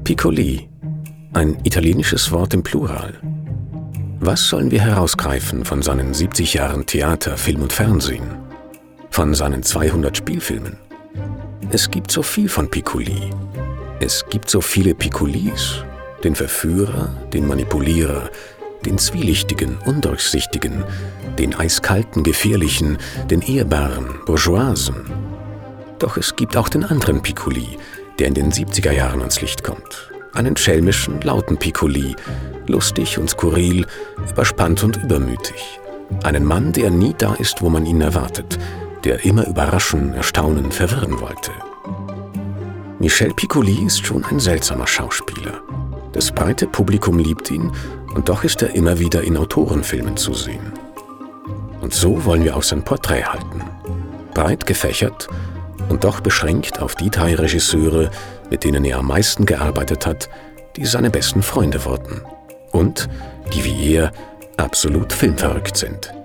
Piccoli, ein italienisches Wort im Plural. Was sollen wir herausgreifen von seinen 70 Jahren Theater, Film und Fernsehen? Von seinen 200 Spielfilmen? Es gibt so viel von Piccoli. Es gibt so viele Piccolis. Den Verführer, den Manipulierer, den zwielichtigen, undurchsichtigen, den eiskalten, gefährlichen, den ehrbaren, bourgeoisen. Doch es gibt auch den anderen Piccoli, der in den 70er Jahren ans Licht kommt. Einen schelmischen, lauten Piccoli, lustig und skurril, überspannt und übermütig. Einen Mann, der nie da ist, wo man ihn erwartet, der immer überraschen, erstaunen, verwirren wollte. Michel Piccoli ist schon ein seltsamer Schauspieler. Das breite Publikum liebt ihn und doch ist er immer wieder in Autorenfilmen zu sehen. Und so wollen wir auch sein Porträt halten. Breit gefächert und doch beschränkt auf die 3 Regisseure, mit denen er am meisten gearbeitet hat, die seine besten Freunde wurden und die wie er absolut filmverrückt sind.